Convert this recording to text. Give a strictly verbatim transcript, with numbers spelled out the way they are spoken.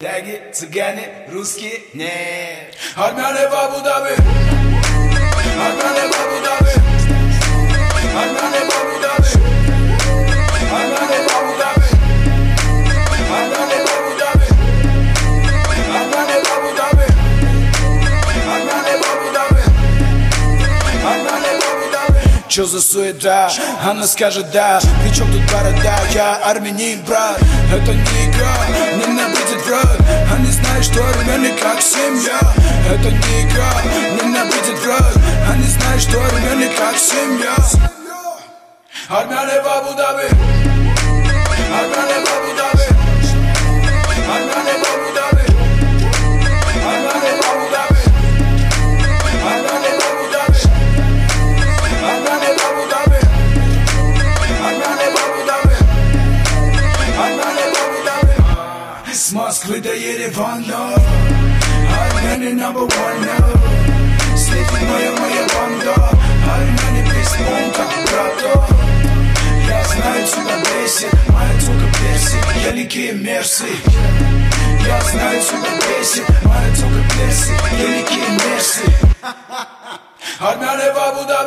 Таги, цыгане, русские, нет. Армяне в Абу-Даби. Армяне в Абу-Даби. Армяне в Абу-Даби. Армяне в Абу-Даби. Армяне в Абу-Даби. Армяне в Абу-Даби. Армяне в Абу-Даби. Армяне в Абу-Даби. Чё за суета? Она скажет да. Причем тут борода? Я армянин, брат. Это не игра, ненавидит враг. Они знают, что армяне как семья. Это не игра, ненавидит враг. Они знают, что армяне как семья. Армяне в Абу-Даби. Армяне в Абу-Даби. Армяне в Абу-Даби. Армяне в Абу-Даби. Армяне в Абу-Даби. Армяне в Абу-Даби. Армяне в Абу-Даби. Армяне в Абу-Даби. С Москвы до Еревана армяне number one. Следит моя моя банда. Армяне без понта, брата. Я знаю, тебя бесит моя тёлка персик, великие мерсы. Я знаю, тебя бесит моя тёлка персик, великие мерсы. Армяне в Абу-Даби.